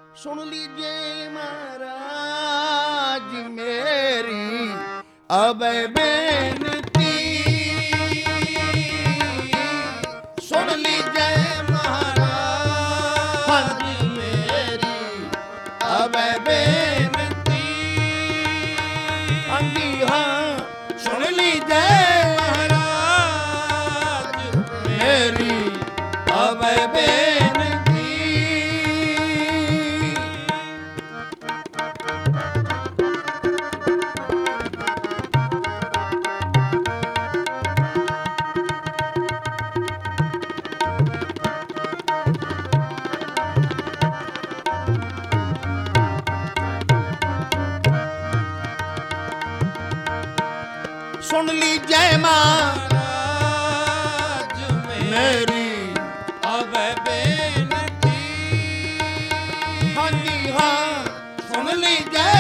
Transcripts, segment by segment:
सुन लीजिए महाराज मेरी अब बेनती, सुन लीजिए महाराज मेरी अब बेनती। हाँ जी हाँ, सुन लीजिए महाराज मेरी अब बेनती। सुन लीजिए महाराज मेरी अब बेनती। हाँ जी हाँ, सुन लीजिए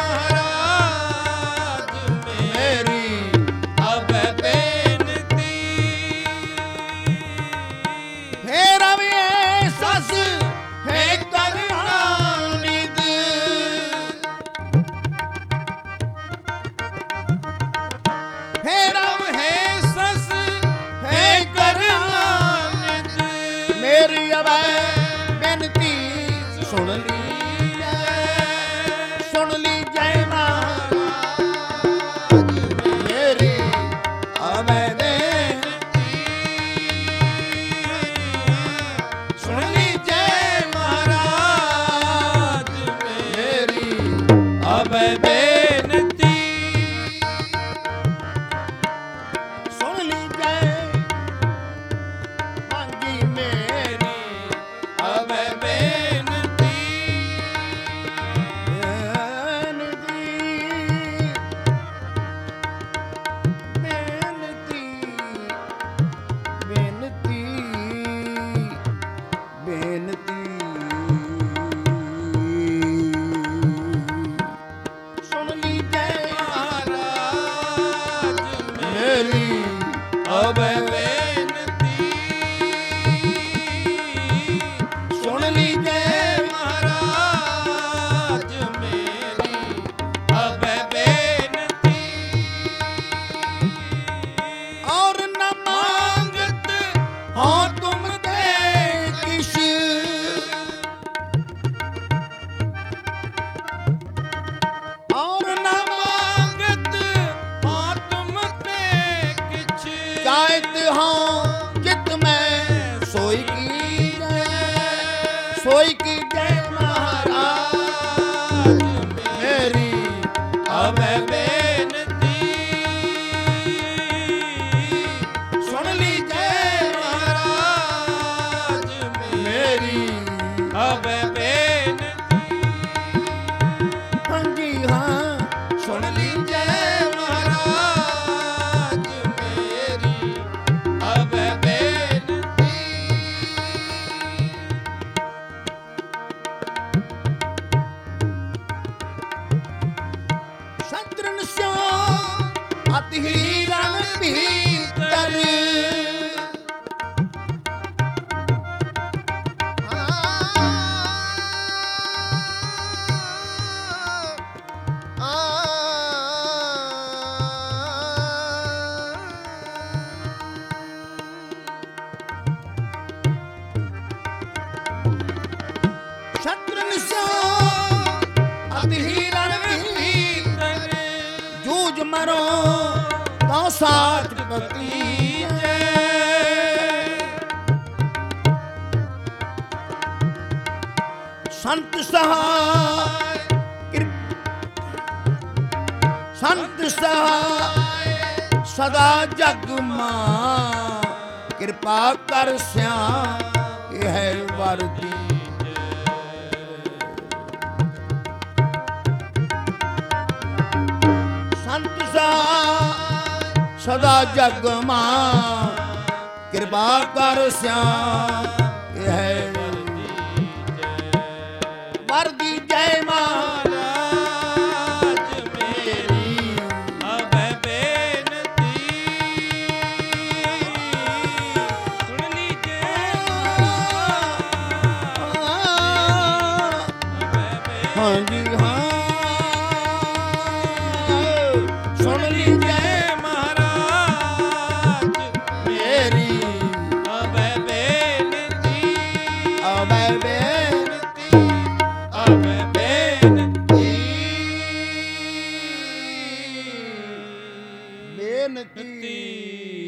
महाराज मेरी अब बेनती। फिर अब ये सस है करना निद, फिर अब है सस है करना निद। मेरी अब बेनती सुन लीजिए, सुन लीजिए महाराज मेरी अब बेनती। सुन लीजिए महाराज मेरी अब बेनती। सुन लीजिए हाँ जी मेरी अब बेनती। बेनती बेनती बेनती सुन लीजिए महाराज मेरी अब बेनती। सुन लीजिए महाराज मेरी अब बेनती। और न मांगत हो तुम ते किश, और न मांगत हो तुम ते किछ। चाहत हो जित में सोई की जय, सोई की जय महाराज मेरी अब बेनती। सुन लीजिए महाराज मेरी अब बेनती। हाँ जी हाँ, सुन लीजिए महाराज मेरी अब बेनती। शत्रुन स्यो अति रण भीतर, शत्रुन स्यो अति रण भीतर। जूझ मरो तो साथ पति संत सहाय संत सहाय सदा जग मां। कृपा कर श्याम यह वर दीजे। संत सहाय सदा जग मां। कृपा कर श्याम यह वर दीजे महाराज मेरी अब बेनती। सुन लीजिए ਹਾਂਜੀ ਹਾਂ ਸੁਣ ਲੀਜੈ ਮਹਾਰਾਜ ਮੇਰੀ ਅਬੈ ਬੇਨਤੀ ਅਬੈ ਬੇਨਤੀ ਅਬੈ ਬੇਨਤੀ ਬੇਨਤੀ